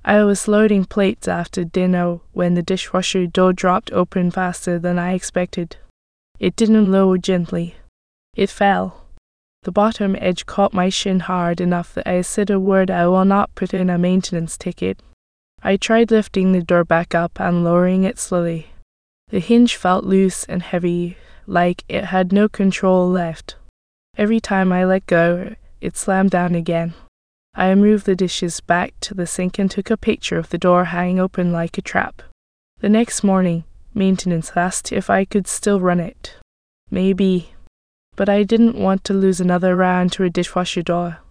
I was loading plates after dinner when the dishwasher door dropped open faster than I expected. It didn't lower gently. It fell. The bottom edge caught my shin hard enough that I said a word I will not put in a maintenance ticket. I tried lifting the door back up and lowering it slowly. The hinge felt loose and heavy, like it had no control left. Every time I let go, it slammed down again. I moved the dishes back to the sink and took a picture of the door hanging open like a trap. The next morning, maintenance asked if I could still run it. Maybe. But I didn't want to lose another round to a dishwasher door.